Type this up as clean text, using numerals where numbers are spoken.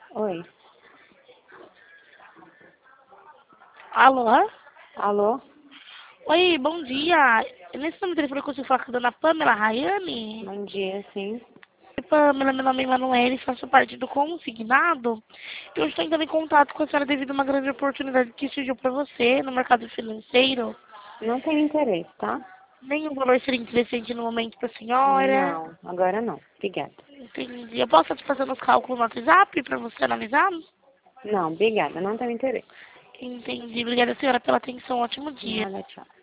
Oi. Alô? Alô? Oi, bom dia. Nesse número de telefone eu consigo falar com a dona Pamela Rayane? Bom dia, sim. Oi, Pamela, meu nome é Emanuele, faço parte do consignado. Eu estou entrando em contato com a senhora devido a uma grande oportunidade que surgiu para você no mercado financeiro. Não tenho interesse, tá? Nenhum valor seria interessante no momento para a senhora. Não, agora não. Obrigada. Entendi. Eu posso estar fazendo os cálculos no WhatsApp para você analisar? Não, obrigada. Não tenho interesse. Entendi. Obrigada, senhora, pela atenção. Ótimo dia. Nada, tchau.